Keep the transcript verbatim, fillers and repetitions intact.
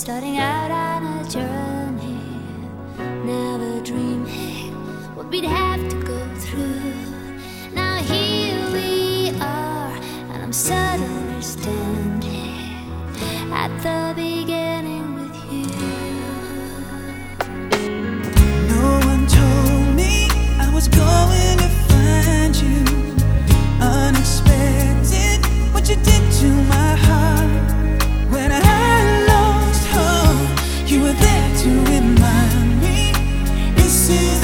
starting out on a journey, never dreaming what we'd have to go through. Now here we are, and I'm suddenly standing at the beginning with you. No one told me I was going to find you. Unexpected, what you did to my heart. When I lost hope, you were there to remind me this is